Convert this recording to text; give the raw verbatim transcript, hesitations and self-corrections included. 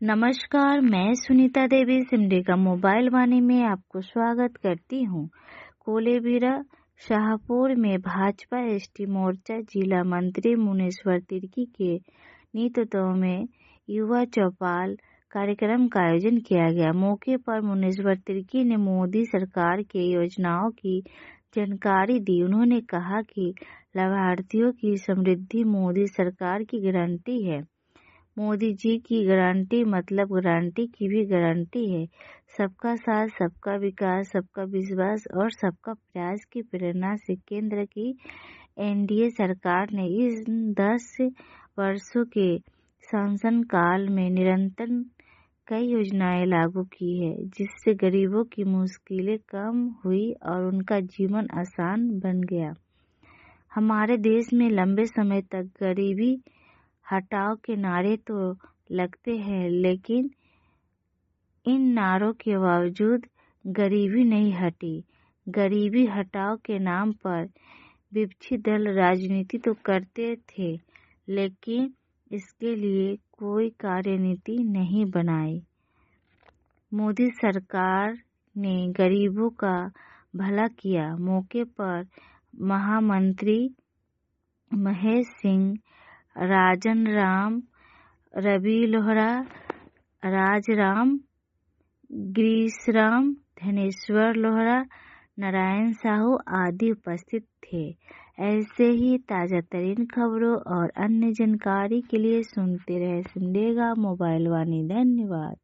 नमस्कार, मैं सुनीता देवी सिमडेगा मोबाइल वाणी में आपको स्वागत करती हूँ। कोलेबिरा शाहपुर में भाजपा एसटी मोर्चा जिला मंत्री मुनेश्वर तिर्की के नेतृत्व में युवा चौपाल कार्यक्रम का आयोजन किया गया। मौके पर मुनेश्वर तिर्की ने मोदी सरकार के योजनाओं की जानकारी दी। उन्होंने कहा कि लाभार्थियों की समृद्धि मोदी सरकार की गारंटी है। मोदी जी की गारंटी मतलब गारंटी की भी गारंटी है। सबका साथ, सबका विकास, सबका विश्वास और सबका प्रयास की प्रेरणा से केंद्र की एनडीए सरकार ने इस दस वर्षों के शासनकाल में निरंतर कई योजनाएं लागू की है, जिससे गरीबों की मुश्किलें कम हुई और उनका जीवन आसान बन गया। हमारे देश में लंबे समय तक गरीबी हटाओ के नारे तो लगते हैं, लेकिन इन नारों के बावजूद गरीबी नहीं हटी। गरीबी हटाओ के नाम पर विपक्षी दल राजनीति तो करते थे, लेकिन इसके लिए कोई कार्यनीति नहीं बनाई। मोदी सरकार ने गरीबों का भला किया। मौके पर महामंत्री महेश सिंह, राजन राम, रवि लोहरा, राजराम, गिरीशराम, धनेश्वर लोहरा, नारायण साहू आदि उपस्थित थे। ऐसे ही ताजा तरीन खबरों और अन्य जानकारी के लिए सुनते रहे सिमडेगा मोबाइल वाणी। धन्यवाद।